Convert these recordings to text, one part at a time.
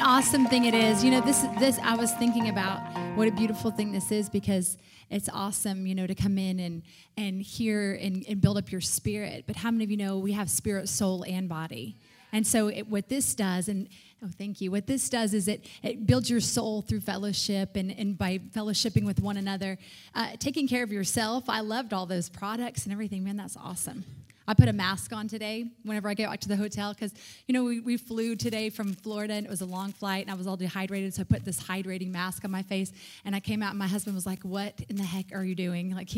awesome thing it is? You know, this I was thinking about what a beautiful thing this is, because it's awesome, you know, to come in and hear and build up your spirit. But how many of you know we have spirit, soul, and body? And so what this does, what this does is it builds your soul through fellowship and by fellowshipping with one another, taking care of yourself. I loved all those products and everything. Man, that's awesome. I put a mask on today whenever I get back to the hotel because, you know, we flew today from Florida, and it was a long flight, and I was all dehydrated, so I put this hydrating mask on my face, and I came out, and my husband was like, "What in the heck are you doing?" Like,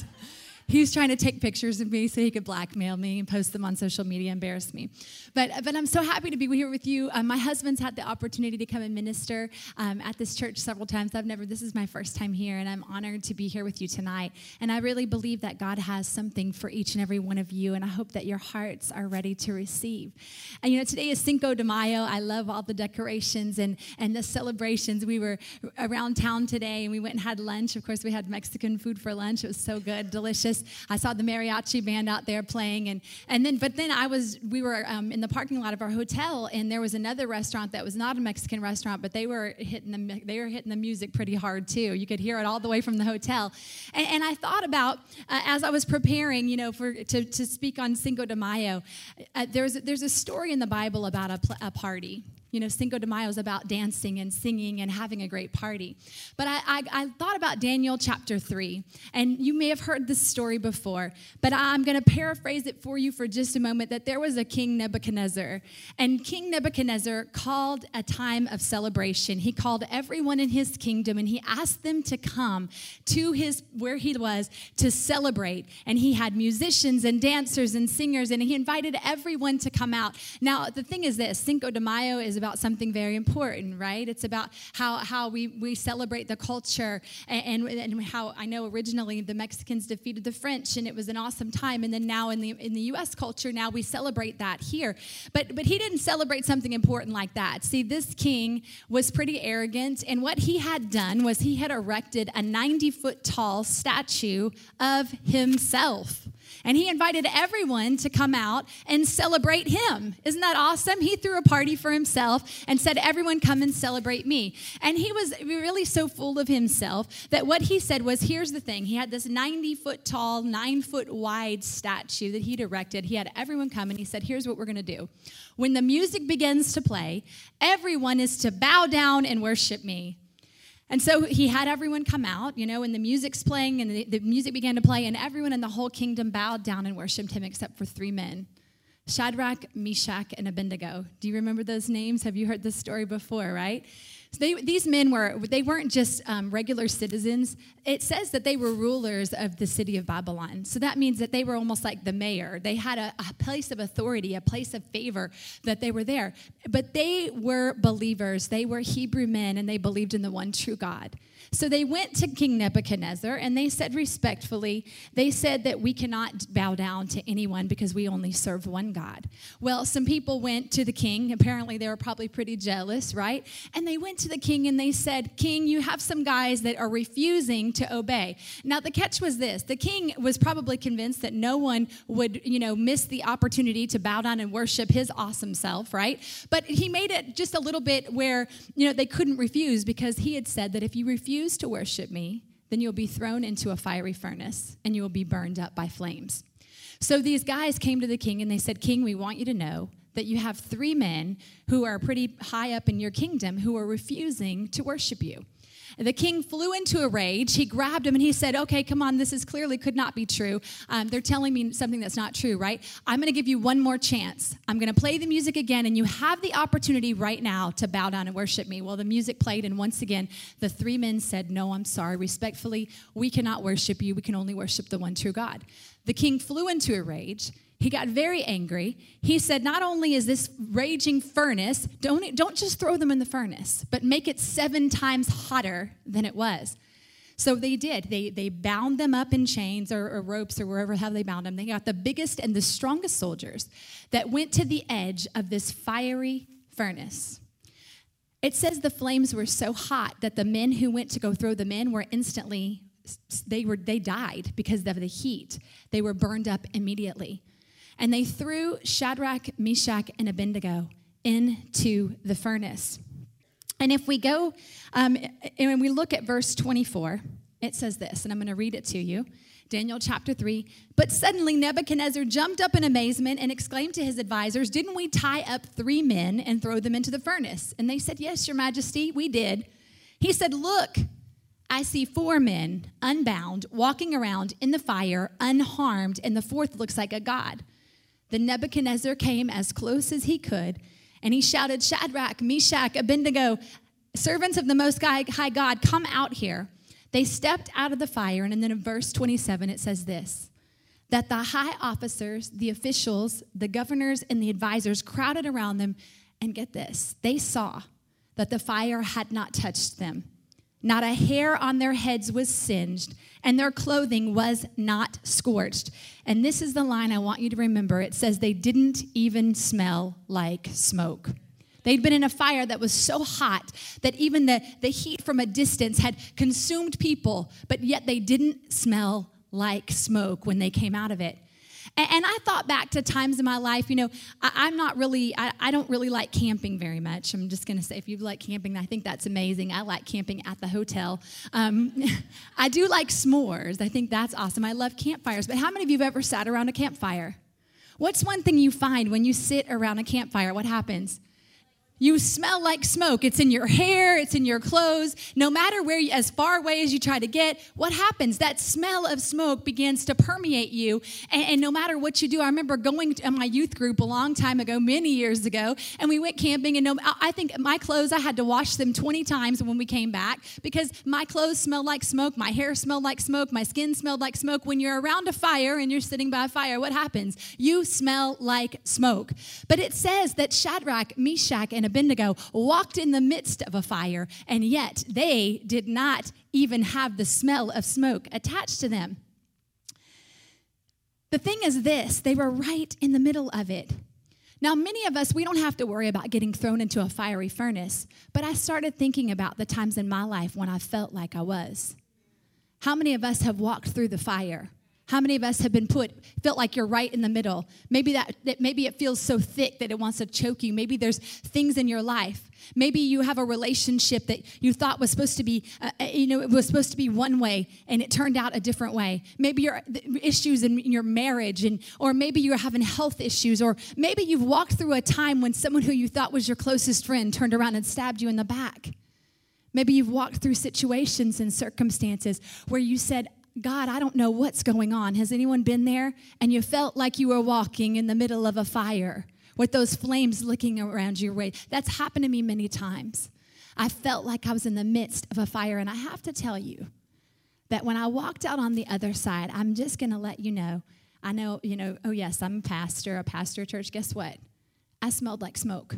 he's trying to take pictures of me so he could blackmail me and post them on social media, embarrass me. But I'm so happy to be here with you. My husband's had the opportunity to come and minister at this church several times. This is my first time here, and I'm honored to be here with you tonight. And I really believe that God has something for each and every one of you, and I hope that your hearts are ready to receive. And, you know, today is Cinco de Mayo. I love all the decorations and the celebrations. We were around town today, and we went and had lunch. Of course, we had Mexican food for lunch. It was so good, delicious. I saw the mariachi band out there playing, but then we were in the parking lot of our hotel, and there was another restaurant that was not a Mexican restaurant, but they were hitting the music pretty hard too. You could hear it all the way from the hotel, and I thought about as I was preparing, you know, to speak on Cinco de Mayo. There's a story in the Bible about a party. You know, Cinco de Mayo is about dancing and singing and having a great party. But I thought about Daniel chapter 3, and you may have heard this story before, but I'm going to paraphrase it for you for just a moment, that there was a King Nebuchadnezzar, and King Nebuchadnezzar called a time of celebration. He called everyone in his kingdom, and he asked them to come to where he was to celebrate, and he had musicians and dancers and singers, and he invited everyone to come out. Now, the thing is this, Cinco de Mayo is about something very important, right? It's about how we celebrate the culture and how I know originally the Mexicans defeated the French, and it was an awesome time. And then now in the U.S. culture, now we celebrate that here. But he didn't celebrate something important like that. See, this king was pretty arrogant, and what he had done was he had erected a 90-foot tall statue of himself. And he invited everyone to come out and celebrate him. Isn't that awesome? He threw a party for himself and said, "Everyone come and celebrate me." And he was really so full of himself that what he said was, here's the thing. He had this 90-foot tall, 9-foot wide statue that he'd erected. He had everyone come, and he said, here's what we're going to do. When the music begins to play, everyone is to bow down and worship me. And so he had everyone come out, you know, and the music's playing, and the music began to play, and everyone in the whole kingdom bowed down and worshiped him except for 3 men, Shadrach, Meshach, and Abednego. Do you remember those names? Have you heard this story before, right? So these men weren't just regular citizens. It says that they were rulers of the city of Babylon. So that means that they were almost like the mayor. They had a place of authority, a place of favor, that they were there. But they were believers. They were Hebrew men, and they believed in the one true God. So they went to King Nebuchadnezzar, and they said respectfully, they said that we cannot bow down to anyone because we only serve one God. Well, some people went to the king. Apparently, they were probably pretty jealous, right? And they went to the king, and they said, "King, you have some guys that are refusing to obey." Now, the catch was this. The king was probably convinced that no one would, you know, miss the opportunity to bow down and worship his awesome self, right? But he made it just a little bit where, you know, they couldn't refuse, because he had said that if you refuse to worship me, then you'll be thrown into a fiery furnace and you will be burned up by flames. So these guys came to the king, and they said, "King, we want you to know that you have 3 men who are pretty high up in your kingdom who are refusing to worship you." And the king flew into a rage. He grabbed him, and he said, "Okay, come on, this is clearly could not be true. They're telling me something that's not true, right? I'm going to give you one more chance. I'm going to play the music again, and you have the opportunity right now to bow down and worship me." Well, the music played, and once again, the 3 men said, "No, I'm sorry. Respectfully, we cannot worship you. We can only worship the one true God." The king flew into a rage. He got very angry. He said, "Not only is this raging furnace, don't just throw them in the furnace, but make it 7 times hotter than it was." So they did. They bound them up in chains or ropes or wherever how they bound them. They got the biggest and the strongest soldiers that went to the edge of this fiery furnace. It says the flames were so hot that the men who went to go throw them in were instantly, they died because of the heat. They were burned up immediately. And they threw Shadrach, Meshach, and Abednego into the furnace. And if we go and we look at verse 24, it says this, and I'm going to read it to you. Daniel chapter 3. But suddenly Nebuchadnezzar jumped up in amazement and exclaimed to his advisors, "Didn't we tie up 3 men and throw them into the furnace?" And they said, "Yes, your majesty, we did." He said, "Look, I see 4 men unbound, walking around in the fire, unharmed, and the 4th looks like a god." Then Nebuchadnezzar came as close as he could, and he shouted, "Shadrach, Meshach, Abednego, servants of the Most High God, come out here." They stepped out of the fire, and then in verse 27, it says this, that the high officers, the officials, the governors, and the advisors crowded around them, and get this, they saw that the fire had not touched them. Not a hair on their heads was singed, and their clothing was not scorched. And this is the line I want you to remember. It says they didn't even smell like smoke. They'd been in a fire that was so hot that even the heat from a distance had consumed people, but yet they didn't smell like smoke when they came out of it. And I thought back to times in my life, I don't really like camping very much. I'm just going to say, if you like camping, I think that's amazing. I like camping at the hotel. I do like s'mores. I think that's awesome. I love campfires. But how many of you have ever sat around a campfire? What's one thing you find when you sit around a campfire? What happens? You smell like smoke. It's in your hair. It's in your clothes. No matter as far away as you try to get, what happens? That smell of smoke begins to permeate you. And no matter what you do, I remember going to my youth group a long time ago, many years ago, and we went camping. And I think my clothes, I had to wash them 20 times when we came back because my clothes smelled like smoke. My hair smelled like smoke. My skin smelled like smoke. When you're around a fire and you're sitting by a fire, what happens? You smell like smoke. But it says that Shadrach, Meshach, and Abednego walked in the midst of a fire, and yet they did not even have the smell of smoke attached to them. The thing is this, they were right in the middle of it. Now, many of us, we don't have to worry about getting thrown into a fiery furnace, but I started thinking about the times in my life when I felt like I was. How many of us have walked through the fire? How many of us have felt like you're right in the middle? Maybe maybe it feels so thick that it wants to choke you. Maybe there's things in your life. Maybe you have a relationship that you thought was supposed to be, it was supposed to be one way, and it turned out a different way. Maybe your issues in your marriage, or maybe you're having health issues, or maybe you've walked through a time when someone who you thought was your closest friend turned around and stabbed you in the back. Maybe you've walked through situations and circumstances where you said, "God, I don't know what's going on." Has anyone been there? And you felt like you were walking in the middle of a fire with those flames licking around your way. That's happened to me many times. I felt like I was in the midst of a fire. And I have to tell you that when I walked out on the other side, I'm just going to let you know, I know, oh yes, I'm a pastor church. Guess what? I smelled like smoke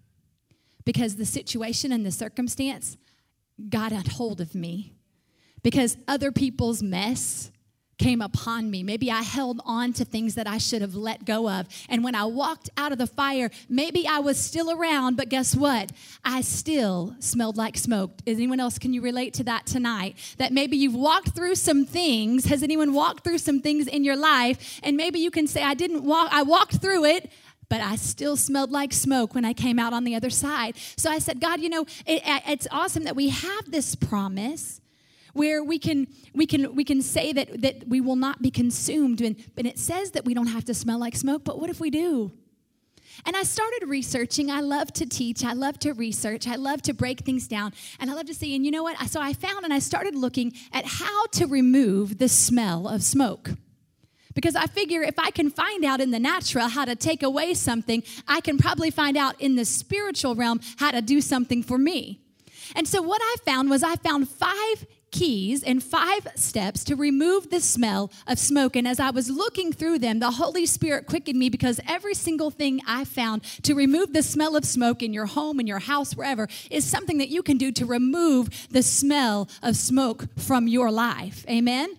because the situation and the circumstance got a hold of me. Because other people's mess came upon me. Maybe I held on to things that I should have let go of. And when I walked out of the fire, maybe I was still around, but guess what? I still smelled like smoke. Anyone else, can you relate to that tonight? That maybe you've walked through some things. Has anyone walked through some things in your life? And maybe you can say, I walked through it, but I still smelled like smoke when I came out on the other side. So I said, God, it's awesome that we have this promise where we can say that we will not be consumed. But it says that we don't have to smell like smoke, but what if we do? And I started researching. I love to teach. I love to research. I love to break things down. And I love to see. And you know what? So I found and I started looking at how to remove the smell of smoke. Because I figure if I can find out in the natural how to take away something, I can probably find out in the spiritual realm how to do something for me. And so what I found was 5 keys and 5 steps to remove the smell of smoke. And as I was looking through them, the Holy Spirit quickened me because every single thing I found to remove the smell of smoke in your home, in your house, wherever, is something that you can do to remove the smell of smoke from your life. Amen?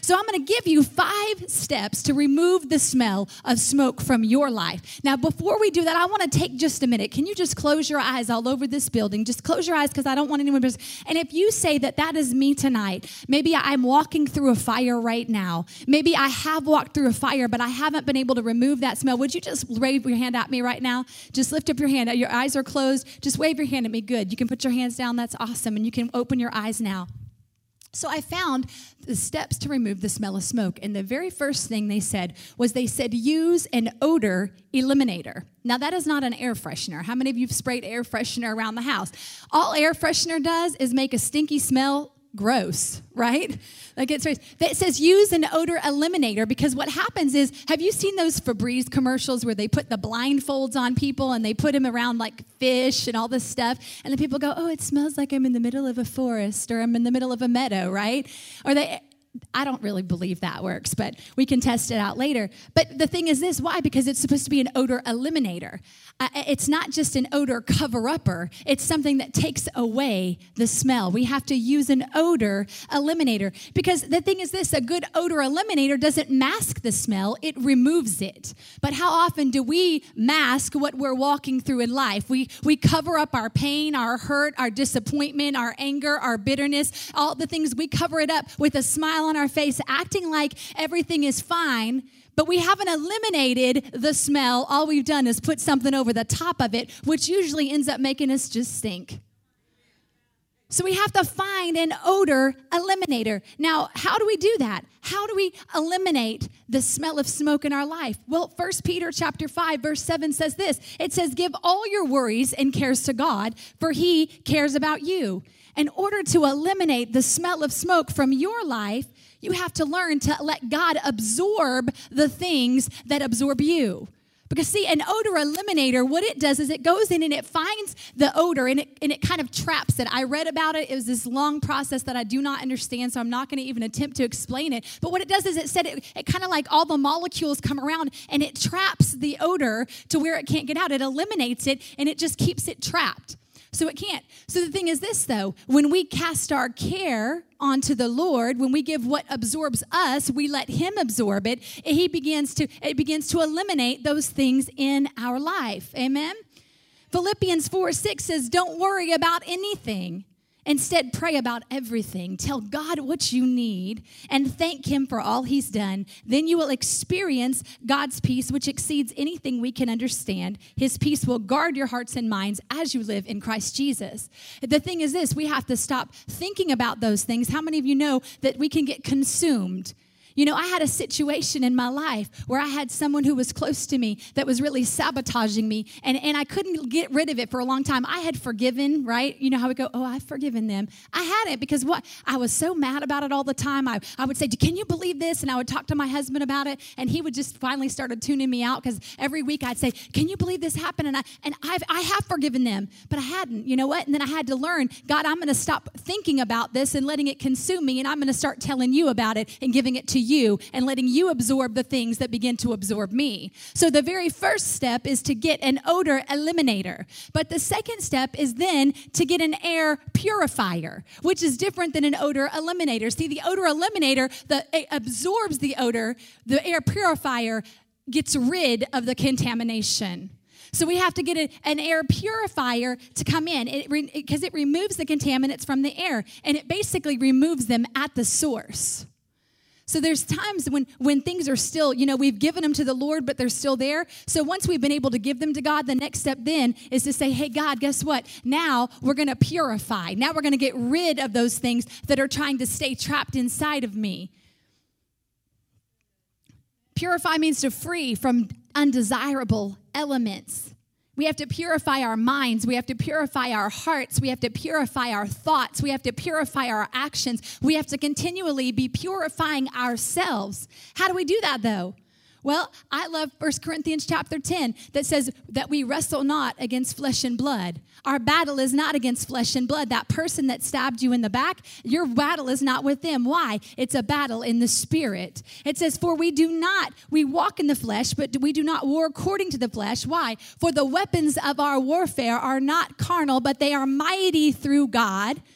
So I'm going to give you 5 steps to remove the smell of smoke from your life. Now, before we do that, I want to take just a minute. Can you just close your eyes all over this building? Just close your eyes because I don't want anyone to... And if you say that that is me tonight, maybe I'm walking through a fire right now. Maybe I have walked through a fire, but I haven't been able to remove that smell. Would you just wave your hand at me right now? Just lift up your hand. Your eyes are closed. Just wave your hand at me. Good. You can put your hands down. That's awesome. And you can open your eyes now. So I found the steps to remove the smell of smoke. And the very first thing they said was use an odor eliminator. Now, that is not an air freshener. How many of you have sprayed air freshener around the house? All air freshener does is make a stinky smell gross, right? Like it says use an odor eliminator, because what happens is, have you seen those Febreze commercials where they put the blindfolds on people and they put them around like fish and all this stuff, and then people go, oh, it smells like I'm in the middle of a forest or I'm in the middle of a meadow, right? Or I don't really believe that works, but we can test it out later. But the thing is this, why? Because it's supposed to be an odor eliminator. It's not just an odor cover-upper. It's something that takes away the smell. We have to use an odor eliminator, because the thing is this, a good odor eliminator doesn't mask the smell, it removes it. But how often do we mask what we're walking through in life? We cover up our pain, our hurt, our disappointment, our anger, our bitterness, all the things. We cover it up with a smile on our face, acting like everything is fine, but we haven't eliminated the smell. All we've done is put something over the top of it, which usually ends up making us just stink. So we have to find an odor eliminator. Now, how do we do that? How do we eliminate the smell of smoke in our life? Well, 1 Peter chapter 5, verse 7 says this. It says, give all your worries and cares to God, for he cares about you. In order to eliminate the smell of smoke from your life, you have to learn to let God absorb the things that absorb you. Because see, an odor eliminator, what it does is it goes in and it finds the odor and it kind of traps it. I read about it. It was this long process that I do not understand, so I'm not going to even attempt to explain it. But what it does is it said it kind of like all the molecules come around and it traps the odor to where it can't get out. It eliminates it and it just keeps it trapped. So it can't. So the thing is this, though. When we cast our care onto the Lord, when we give what absorbs us, we let him absorb it, it begins to eliminate those things in our life. Amen? Philippians 4:6 says, don't worry about anything. Instead, pray about everything. Tell God what you need and thank him for all he's done. Then you will experience God's peace, which exceeds anything we can understand. His peace will guard your hearts and minds as you live in Christ Jesus. The thing is this, we have to stop thinking about those things. How many of you know that we can get consumed? You know, I had a situation in my life where I had someone who was close to me that was really sabotaging me, and I couldn't get rid of it for a long time. I had forgiven, right? You know how we go, oh, I've forgiven them. I hadn't, because what? I was so mad about it all the time. I would say, can you believe this? And I would talk to my husband about it, and he would just finally started tuning me out, because every week I'd say, can you believe this happened? And I have forgiven them, but I hadn't. You know what? And then I had to learn, God, I'm going to stop thinking about this and letting it consume me, and I'm going to start telling you about it and giving it to you and letting you absorb the things that begin to absorb me. So the very first step is to get an odor eliminator. But the second step is then to get an air purifier, which is different than an odor eliminator. See, the odor eliminator it absorbs the odor. The air purifier gets rid of the contamination. So we have to get an air purifier to come in because it removes the contaminants from the air, and it basically removes them at the source. So there's times when things are still, you know, we've given them to the Lord, but they're still there. So once we've been able to give them to God, the next step then is to say, hey, God, guess what? Now we're going to purify. Now we're going to get rid of those things that are trying to stay trapped inside of me. Purify means to free from undesirable elements. We have to purify our minds. We have to purify our hearts. We have to purify our thoughts. We have to purify our actions. We have to continually be purifying ourselves. How do we do that, though? Well, I love 1 Corinthians chapter 10 that says that we wrestle not against flesh and blood. Our battle is not against flesh and blood. That person that stabbed you in the back, your battle is not with them. Why? It's a battle in the spirit. It says, for we walk in the flesh, but we do not war according to the flesh. Why? For the weapons of our warfare are not carnal, but they are mighty through God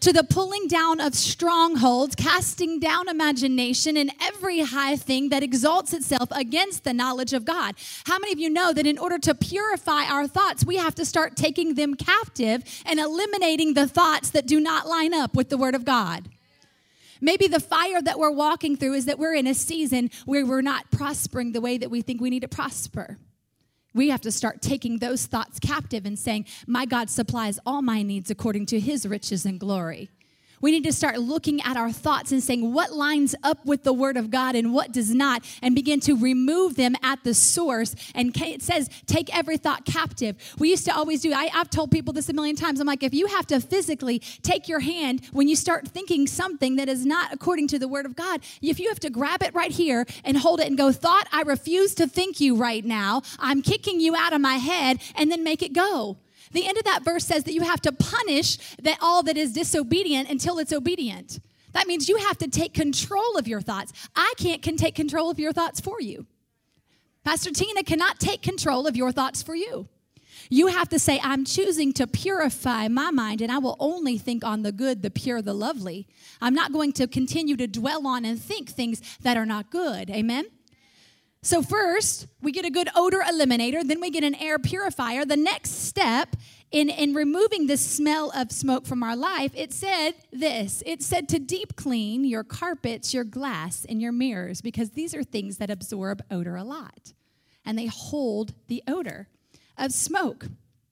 to the pulling down of strongholds, casting down imagination and every high thing that exalts itself against the knowledge of God. How many of you know that in order to purify our thoughts, we have to start taking them captive and eliminating the thoughts that do not line up with the Word of God? Maybe the fire that we're walking through is that we're in a season where we're not prospering the way that we think we need to prosper. We have to start taking those thoughts captive and saying, my God supplies all my needs according to his riches and glory. We need to start looking at our thoughts and saying what lines up with the Word of God and what does not, and begin to remove them at the source. And it says, take every thought captive. We used to always do, I've told people this a million times. I'm like, if you have to physically take your hand when you start thinking something that is not according to the Word of God, if you have to grab it right here and hold it and go, thought, I refuse to think you right now. I'm kicking you out of my head, and then make it go. The end of that verse says that you have to punish that all that is disobedient until it's obedient. That means you have to take control of your thoughts. I can't take control of your thoughts for you. Pastor Tina cannot take control of your thoughts for you. You have to say, I'm choosing to purify my mind, and I will only think on the good, the pure, the lovely. I'm not going to continue to dwell on and think things that are not good. Amen? So first, we get a good odor eliminator, then we get an air purifier. The next step in removing the smell of smoke from our life, it said this. It said to deep clean your carpets, your glass, and your mirrors, because these are things that absorb odor a lot, and they hold the odor of smoke.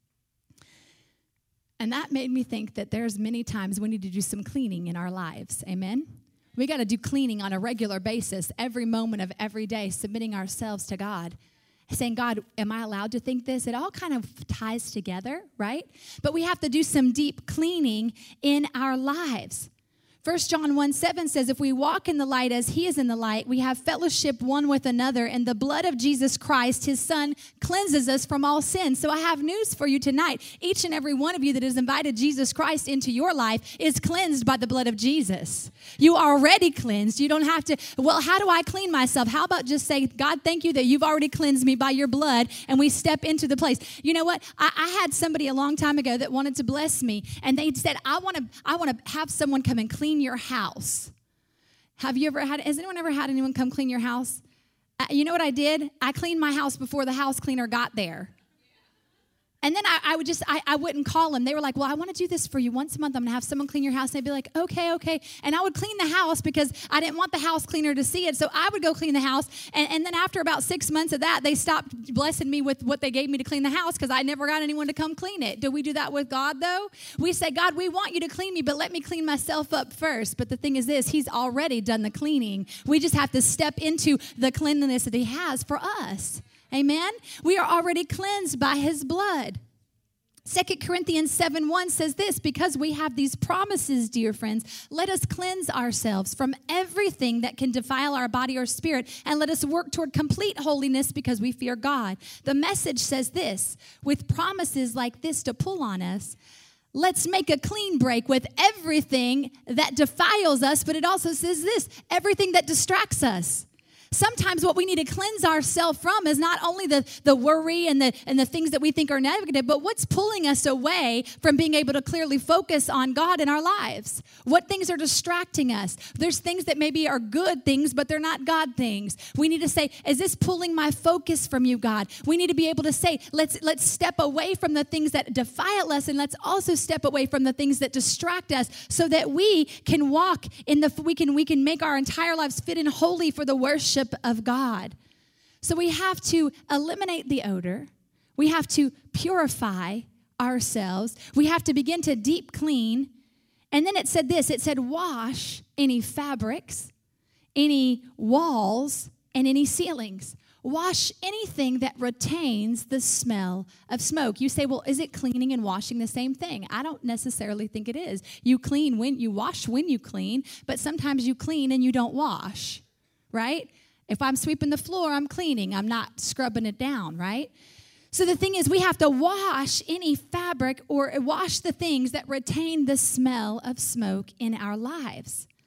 And that made me think that there's many times we need to do some cleaning in our lives. Amen? We got to do cleaning on a regular basis, every moment of every day, submitting ourselves to God, saying, God, am I allowed to think this? It all kind of ties together, right? But we have to do some deep cleaning in our lives. 1 John 1:7 says, if we walk in the light as he is in the light, we have fellowship one with another, and the blood of Jesus Christ, his son, cleanses us from all sin. So I have news for you tonight. Each and every one of you that has invited Jesus Christ into your life is cleansed by the blood of Jesus. You are already cleansed. You don't have to, well, how do I clean myself? How about just say, God, thank you that you've already cleansed me by your blood, and we step into the place. You know what? I had somebody a long time ago that wanted to bless me, and they said, I want to have someone come and clean your house. Has anyone ever had anyone come clean your house? You know what I did? I cleaned my house before the house cleaner got there. And then I wouldn't call them. They were like, well, I want to do this for you once a month. I'm going to have someone clean your house. And they'd be like, okay. And I would clean the house because I didn't want the house cleaner to see it. So I would go clean the house. And then after about 6 months of that, they stopped blessing me with what they gave me to clean the house because I never got anyone to come clean it. Do we do that with God, though? We say, God, we want you to clean me, but let me clean myself up first. But the thing is this, he's already done the cleaning. We just have to step into the cleanliness that he has for us. Amen? We are already cleansed by his blood. 2 Corinthians 7:1 says this, because we have these promises, dear friends, let us cleanse ourselves from everything that can defile our body or spirit, and let us work toward complete holiness because we fear God. The Message says this, with promises like this to pull on us, let's make a clean break with everything that defiles us, but it also says this, everything that distracts us. Sometimes what we need to cleanse ourselves from is not only the worry and the things that we think are negative, but what's pulling us away from being able to clearly focus on God in our lives. What things are distracting us? There's things that maybe are good things, but they're not God things. We need to say, is this pulling my focus from you, God? We need to be able to say, let's step away from the things that defile us, and let's also step away from the things that distract us so that we can walk in we can make our entire lives fit in holy for the worship of God. So we have to eliminate the odor. We have to purify ourselves. We have to begin to deep clean. And then it said this, it said wash any fabrics, any walls, and any ceilings. Wash anything that retains the smell of smoke. You say, well, is it cleaning and washing the same thing? I don't necessarily think it is. You wash when you clean, but sometimes you clean and you don't wash, right? If I'm sweeping the floor, I'm cleaning. I'm not scrubbing it down, right? So the thing is, we have to wash any fabric or wash the things that retain the smell of smoke in our lives.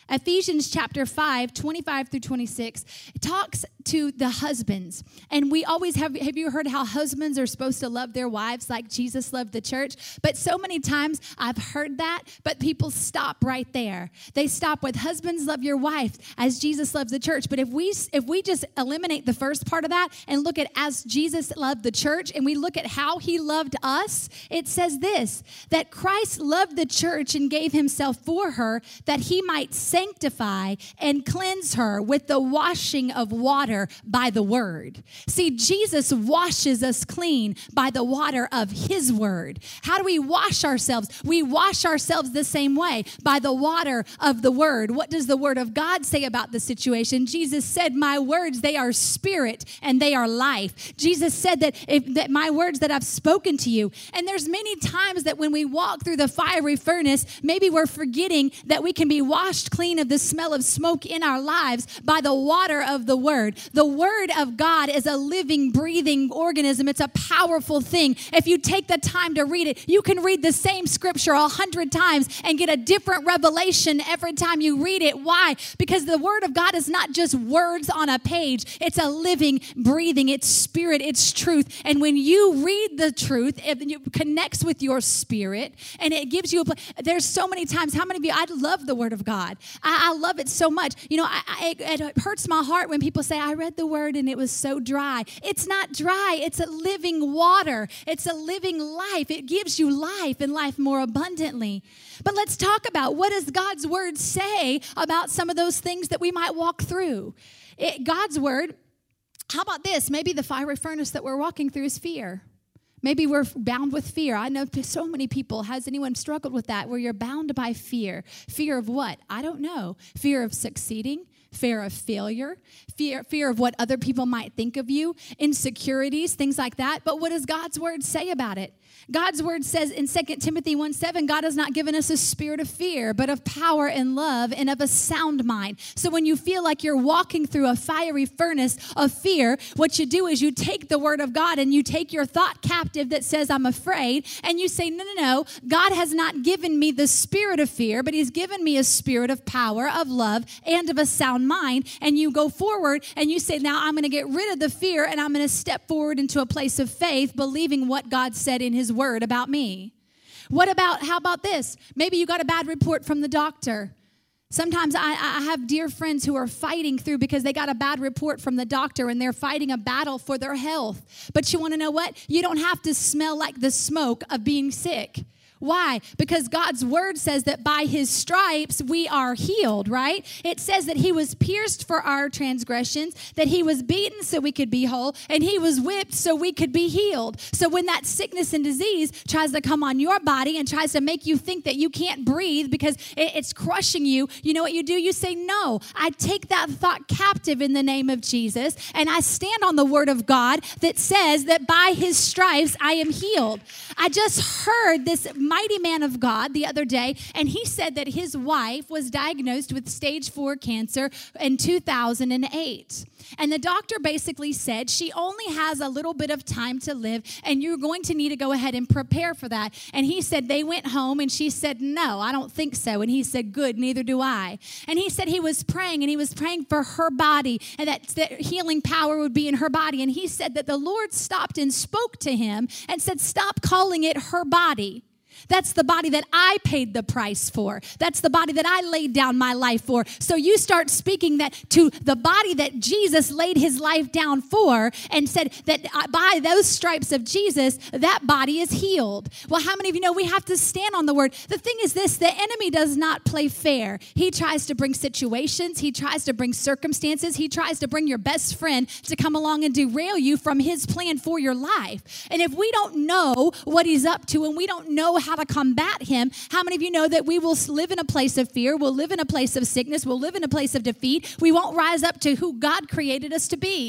Ephesians chapter 5, 25 through 26, it talks to the husbands. And we always have you heard how husbands are supposed to love their wives like Jesus loved the church? But so many times I've heard that, but people stop right there. They stop with husbands, love your wife as Jesus loves the church. But if we just eliminate the first part of that and look at as Jesus loved the church and we look at how he loved us, it says this, that Christ loved the church and gave himself for her that he might sanctify and cleanse her with the washing of water by the word. See, Jesus washes us clean by the water of his word. How do we wash ourselves? We wash ourselves the same way, by the water of the word. What does the word of God say about the situation? Jesus said, my words, they are spirit and they are life. Jesus said that my words that I've spoken to you. And there's many times that when we walk through the fiery furnace, maybe we're forgetting that we can be washed clean of the smell of smoke in our lives by the water of the word. The word of God is a living, breathing organism. It's a powerful thing. If you take the time to read it, you can read the same scripture 100 times and get a different revelation every time you read it. Why? Because the word of God is not just words on a page. It's a living, breathing, it's spirit, it's truth. And when you read the truth, it connects with your spirit and it gives you there's so many times, how many of you, I love the word of God. I love it so much. You know, it hurts my heart when people say, I read the word and it was so dry. It's not dry. It's a living water. It's a living life. It gives you life and life more abundantly. But let's talk about, what does God's word say about some of those things that we might walk through? God's word, how about this? Maybe the fiery furnace that we're walking through is fear. Maybe we're bound with fear. I know so many people. Has anyone struggled with that, where you're bound by fear? Fear of what? I don't know. Fear of succeeding, fear of failure, fear of what other people might think of you, insecurities, things like that. But what does God's word say about it? God's word says in 2 Timothy 1:7, God has not given us a spirit of fear, but of power and love and of a sound mind. So when you feel like you're walking through a fiery furnace of fear, what you do is you take the word of God and you take your thought captive that says, I'm afraid, and you say, no, God has not given me the spirit of fear, but he's given me a spirit of power, of love, and of a sound mind. And you go forward and you say, now I'm going to get rid of the fear and I'm going to step forward into a place of faith, believing what God said in his word about me. How about this? Maybe you got a bad report from the doctor. Sometimes I have dear friends who are fighting through because they got a bad report from the doctor and they're fighting a battle for their health. But you want to know what? You don't have to smell like the smoke of being sick. Why? Because God's word says that by his stripes we are healed, right? It says that he was pierced for our transgressions, that he was beaten so we could be whole, and he was whipped so we could be healed. So when that sickness and disease tries to come on your body and tries to make you think that you can't breathe because it's crushing you, you know what you do? You say, no, I take that thought captive in the name of Jesus, and I stand on the word of God that says that by his stripes I am healed. I just heard this mighty man of God the other day, and he said that his wife was diagnosed with stage 4 cancer in 2008. And the doctor basically said she only has a little bit of time to live, and you're going to need to go ahead and prepare for that. And he said they went home, and she said, no, I don't think so. And he said, good, neither do I. And he said he was praying, and he was praying for her body, and that healing power would be in her body. And he said that the Lord stopped and spoke to him and said, stop calling it her body. That's the body that I paid the price for. That's the body that I laid down my life for. So you start speaking that to the body that Jesus laid his life down for and said that by those stripes of Jesus, that body is healed. Well, how many of you know we have to stand on the word? The thing is this, the enemy does not play fair. He tries to bring situations. He tries to bring circumstances. He tries to bring your best friend to come along and derail you from his plan for your life. And if we don't know what he's up to and we don't know how to combat him, how many of you know that we will live in a place of fear, we'll live in a place of sickness, we'll live in a place of defeat, we won't rise up to who God created us to be.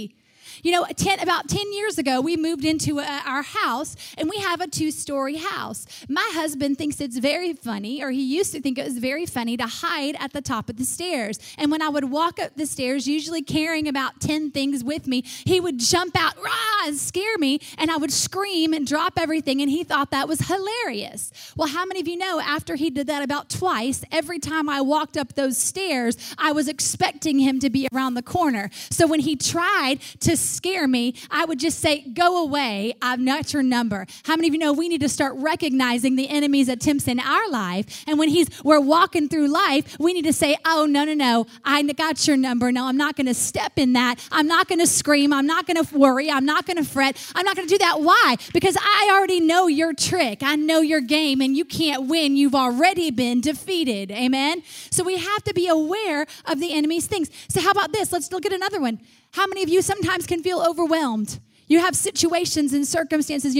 About 10 years ago, we moved into our house, and we have a 2-story house. My husband thinks it's very funny, or he used to think it was very funny, to hide at the top of the stairs. And when I would walk up the stairs, usually carrying about 10 things with me, he would jump out, rah, and scare me, and I would scream and drop everything, and he thought that was hilarious. Well, how many of you know after he did that about twice, every time I walked up those stairs, I was expecting him to be around the corner. So when he tried to scare me, I would just say, go away, I've not your number. How many of you know we need to start recognizing the enemy's attempts in our life? And when we're walking through life, we need to say, oh, no, I got your number. No, I'm not going to step in that. I'm not going to scream. I'm not going to worry. I'm not going to fret. I'm not going to do that. Why? Because I already know your trick. I know your game, and you can't win. You've already been defeated. Amen? So we have to be aware of the enemy's things. So how about this? Let's look at another one. How many of you sometimes can feel overwhelmed? You have situations and circumstances.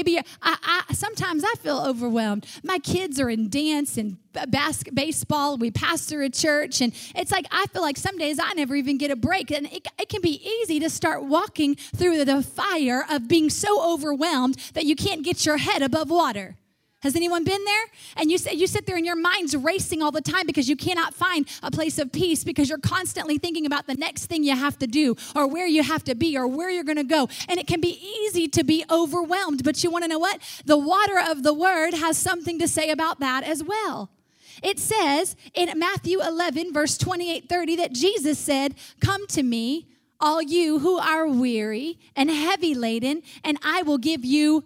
Sometimes I feel overwhelmed. My kids are in dance and baseball. We pastor a church, and it's like I feel like some days I never even get a break. And it can be easy to start walking through the fire of being so overwhelmed that you can't get your head above water. Has anyone been there? And you sit there and your mind's racing all the time because you cannot find a place of peace because you're constantly thinking about the next thing you have to do or where you have to be or where you're going to go. And it can be easy to be overwhelmed. But you want to know what? The water of the word has something to say about that as well. It says in Matthew 11, verse 28-30, that Jesus said, come to me, all you who are weary and heavy laden, and I will give you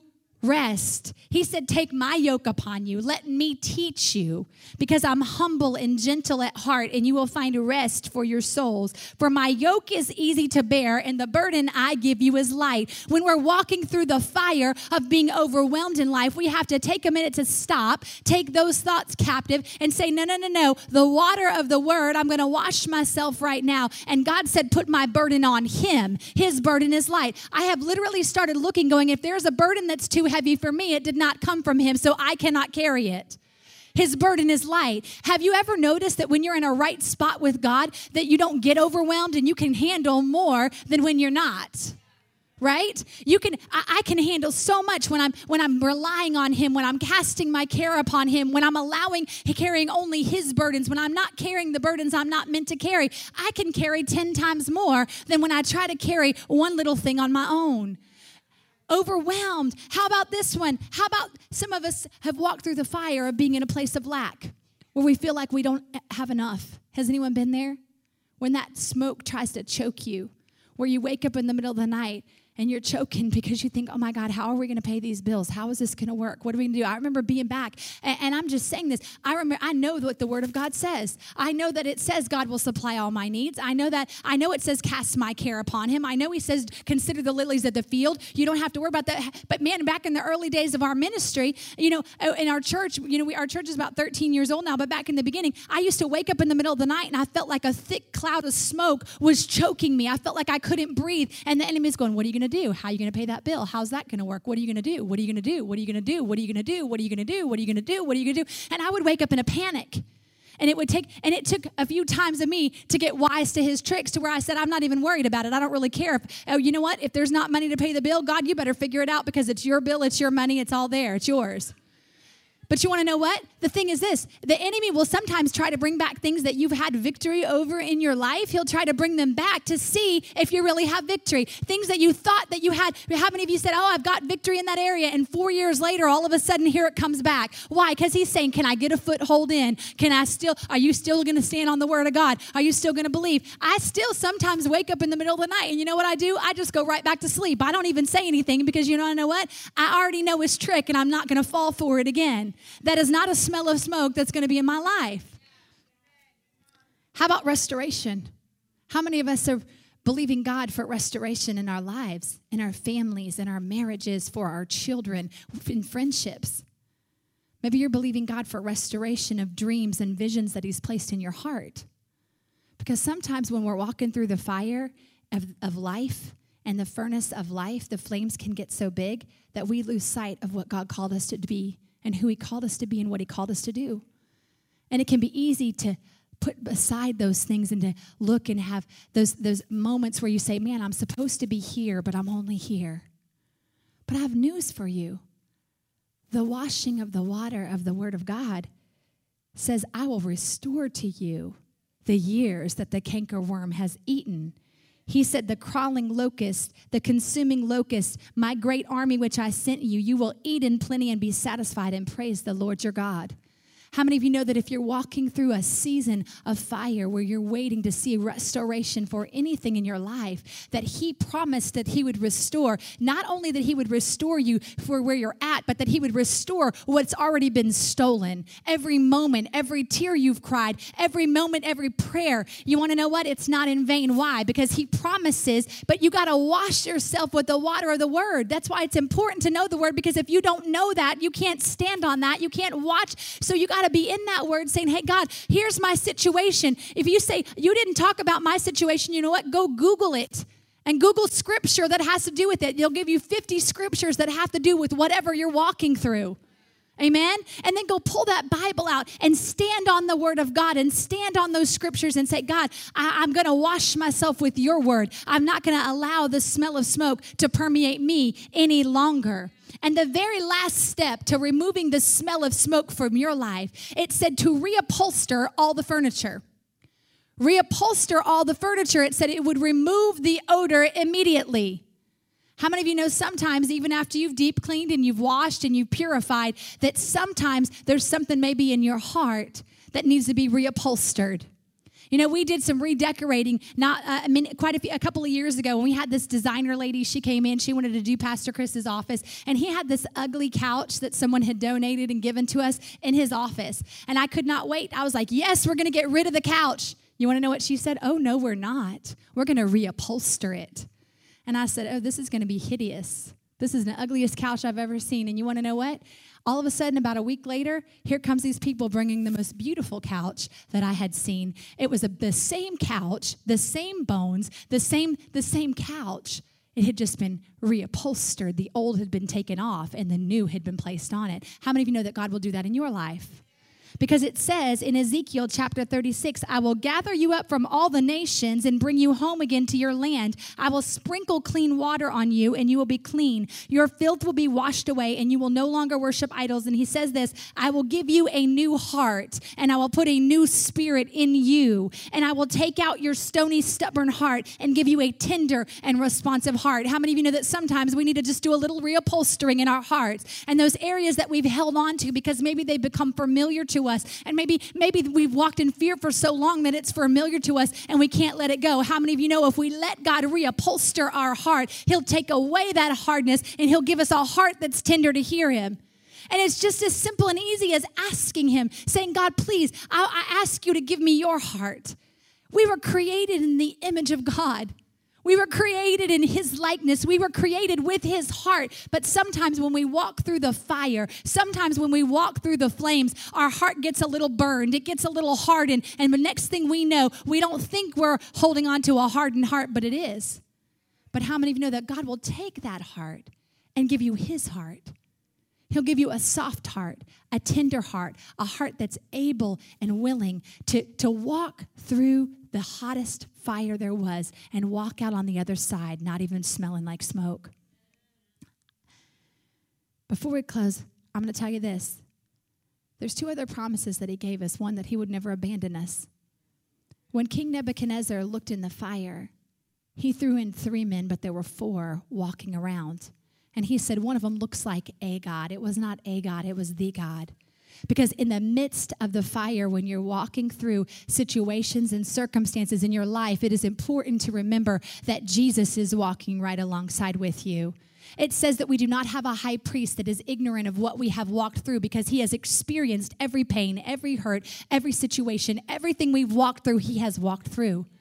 rest. He said, take my yoke upon you. Let me teach you, because I'm humble and gentle at heart, and you will find rest for your souls. For my yoke is easy to bear, and the burden I give you is light. When we're walking through the fire of being overwhelmed in life, we have to take a minute to stop, take those thoughts captive, and say, no. The water of the word, I'm going to wash myself right now. And God said, put my burden on him. His burden is light. I have literally started looking, going, if there's a burden that's too heavy for me, it did not come from him, so I cannot carry it. His burden is light. Have you ever noticed that when you're in a right spot with God, that you don't get overwhelmed and you can handle more than when you're not? Right? I can handle so much when I'm relying on him, when I'm casting my care upon him, when I'm carrying only his burdens, when I'm not carrying the burdens I'm not meant to carry. I can carry 10 times more than when I try to carry one little thing on my own. Overwhelmed. How about this one? How about some of us have walked through the fire of being in a place of lack where we feel like we don't have enough? Has anyone been there? When that smoke tries to choke you, where you wake up in the middle of the night and you're choking because you think, oh my God, how are we going to pay these bills? How is this going to work? What are we going to do? I remember being back, and I'm just saying this. I know what the word of God says. I know that it says God will supply all my needs. I know it says cast my care upon him. I know he says consider the lilies of the field. You don't have to worry about that. But man, back in the early days of our ministry, in our church, our church is about 13 years old now, but back in the beginning, I used to wake up in the middle of the night and I felt like a thick cloud of smoke was choking me. I felt like I couldn't breathe, and the enemy's going, what are you going to do? How are you going to pay that bill? How's that going to work? What are you going to do? What are you going to do? What are you going to do? What are you going to do? What are you going to do? What are you going to do? What are you going to do? And I would wake up in a panic. And it took a few times of me to get wise to his tricks, to where I said, I'm not even worried about it. I don't really care. You know what? If there's not money to pay the bill, God, you better figure it out, because it's your bill, it's your money, it's all there, it's yours. But you want to know what? The thing is this. The enemy will sometimes try to bring back things that you've had victory over in your life. He'll try to bring them back to see if you really have victory. Things that you thought that you had. How many of you said, oh, I've got victory in that area, and 4 years later, all of a sudden, here it comes back. Why? Because he's saying, can I get a foothold in? Are you still going to stand on the word of God? Are you still going to believe? I still sometimes wake up in the middle of the night, and you know what I do? I just go right back to sleep. I don't even say anything, because you know what? I already know his trick, and I'm not going to fall for it again. That is not a smell of smoke that's going to be in my life. How about restoration? How many of us are believing God for restoration in our lives, in our families, in our marriages, for our children, in friendships? Maybe you're believing God for restoration of dreams and visions that he's placed in your heart. Because sometimes when we're walking through the fire of life and the furnace of life, the flames can get so big that we lose sight of what God called us to be, and who he called us to be, and what he called us to do. And it can be easy to put aside those things and to look and have those moments where you say, man, I'm supposed to be here, but I'm only here. But I have news for you. The washing of the water of the Word of God says, I will restore to you the years that the cankerworm has eaten. He said, the crawling locust, the consuming locust, my great army which I sent you, you will eat in plenty and be satisfied and praise the Lord your God. How many of you know that if you're walking through a season of fire where you're waiting to see restoration for anything in your life, that he promised that he would restore, not only that he would restore you for where you're at, but that he would restore what's already been stolen. Every moment, every tear you've cried, every moment, every prayer. You want to know what? It's not in vain. Why? Because he promises, but you got to wash yourself with the water of the Word. That's why it's important to know the Word, because if you don't know that, you can't stand on that. You can't watch. So you got to be in that Word saying, hey, God, here's my situation. If you say, you didn't talk about my situation, you know what? Go Google it and Google scripture that has to do with it. They'll give you 50 scriptures that have to do with whatever you're walking through. Amen? And then go pull that Bible out and stand on the Word of God and stand on those scriptures and say, God, I'm going to wash myself with your Word. I'm not going to allow the smell of smoke to permeate me any longer. And the very last step to removing the smell of smoke from your life, it said to reupholster all the furniture. Reupholster all the furniture. It said it would remove the odor immediately. How many of you know sometimes, even after you've deep cleaned and you've washed and you've purified, that sometimes there's something maybe in your heart that needs to be reupholstered? You know, we did some redecorating a couple of years ago when we had this designer lady. She came in. She wanted to do Pastor Chris's office. And he had this ugly couch that someone had donated and given to us in his office. And I could not wait. I was like, yes, we're going to get rid of the couch. You want to know what she said? Oh, no, we're not. We're going to reupholster it. And I said, oh, this is going to be hideous. This is the ugliest couch I've ever seen. And you want to know what? All of a sudden, about a week later, here comes these people bringing the most beautiful couch that I had seen. It was the same couch, the same bones, the same couch. It had just been reupholstered. The old had been taken off, and the new had been placed on it. How many of you know that God will do that in your life? Because it says in Ezekiel chapter 36, I will gather you up from all the nations and bring you home again to your land. I will sprinkle clean water on you, and you will be clean. Your filth will be washed away, and you will no longer worship idols. And he says this, I will give you a new heart, and I will put a new spirit in you. And I will take out your stony, stubborn heart and give you a tender and responsive heart. How many of you know that sometimes we need to just do a little reupholstering in our hearts? And those areas that we've held on to because maybe they've become familiar to us. And maybe we've walked in fear for so long that it's familiar to us and we can't let it go. How many of you know if we let God reupholster our heart, he'll take away that hardness and he'll give us a heart that's tender to hear him? And it's just as simple and easy as asking him, saying, God, please, I ask you to give me your heart. We were created in the image of God. We were created in his likeness. We were created with his heart. But sometimes when we walk through the fire, sometimes when we walk through the flames, our heart gets a little burned. It gets a little hardened. And the next thing we know, we don't think we're holding on to a hardened heart, but it is. But how many of you know that God will take that heart and give you his heart? He'll give you a soft heart, a tender heart, a heart that's able and willing to walk through the hottest fire there was and walk out on the other side, not even smelling like smoke. Before we close, I'm going to tell you this. There's two other promises that he gave us. One, that he would never abandon us. When King Nebuchadnezzar looked in the fire, he threw in 3 men, but there were 4 walking around. And he said one of them looks like a God. It was not a God, it was the God. Because in the midst of the fire, when you're walking through situations and circumstances in your life, it is important to remember that Jesus is walking right alongside with you. It says that we do not have a high priest that is ignorant of what we have walked through, because he has experienced every pain, every hurt, every situation, everything we've walked through, he has walked through.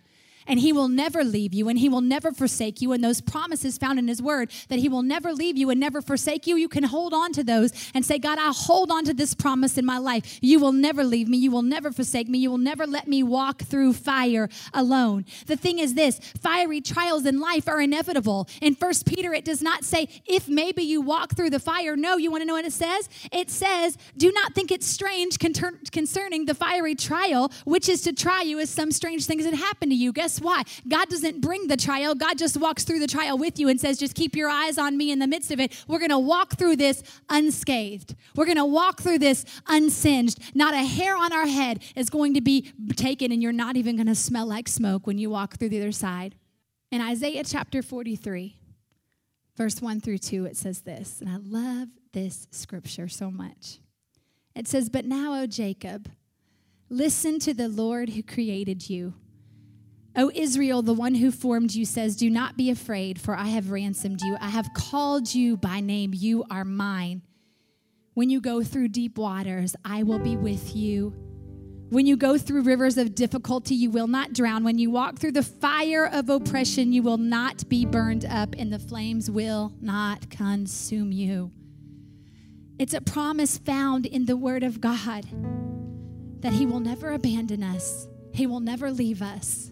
and he will never leave you, and he will never forsake you. And those promises found in his word that he will never leave you and never forsake you, you can hold on to those and say, God, I hold on to this promise in my life. You will never leave me. You will never forsake me. You will never let me walk through fire alone. The thing is this, fiery trials in life are inevitable. In 1 Peter, it does not say, if maybe you walk through the fire. No, you want to know what it says? It says, do not think it's strange concerning the fiery trial, which is to try you as some strange things that happen to you. Guess why? God doesn't bring the trial. God just walks through the trial with you and says, just keep your eyes on me in the midst of it. We're going to walk through this unscathed. We're going to walk through this unsinged. Not a hair on our head is going to be taken, and you're not even going to smell like smoke when you walk through the other side. In Isaiah chapter 43, verse 1 through 2, it says this, and I love this scripture so much. It says, but now, O Jacob, listen to the Lord who created you. O Israel, the one who formed you says, do not be afraid, for I have ransomed you. I have called you by name. You are mine. When you go through deep waters, I will be with you. When you go through rivers of difficulty, you will not drown. When you walk through the fire of oppression, you will not be burned up, and the flames will not consume you. It's a promise found in the Word of God that he will never abandon us. He will never leave us.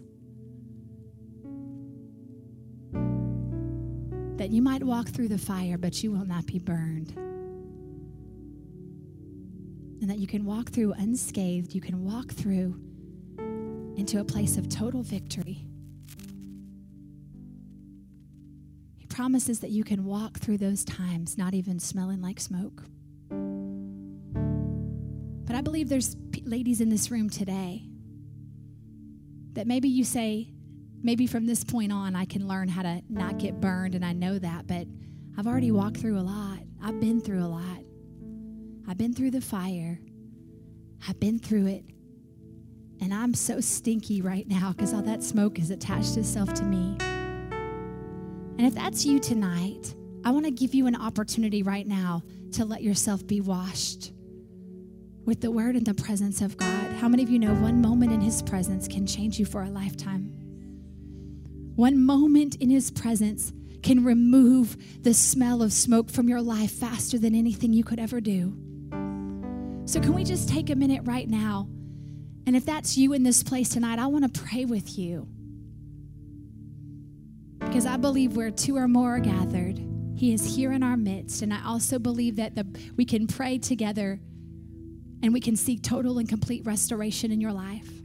That you might walk through the fire, but you will not be burned. And that you can walk through unscathed. You can walk through into a place of total victory. He promises that you can walk through those times, not even smelling like smoke. But I believe there's ladies in this room today that maybe you say, maybe from this point on, I can learn how to not get burned, and I know that, but I've already walked through a lot. I've been through a lot. I've been through the fire. I've been through it. And I'm so stinky right now because all that smoke has attached itself to me. And if that's you tonight, I want to give you an opportunity right now to let yourself be washed with the word and the presence of God. How many of you know one moment in his presence can change you for a lifetime? One moment in his presence can remove the smell of smoke from your life faster than anything you could ever do. So can we just take a minute right now? And if that's you in this place tonight, I want to pray with you. Because I believe where two or more are gathered, he is here in our midst. And I also believe that we can pray together and we can seek total and complete restoration in your life.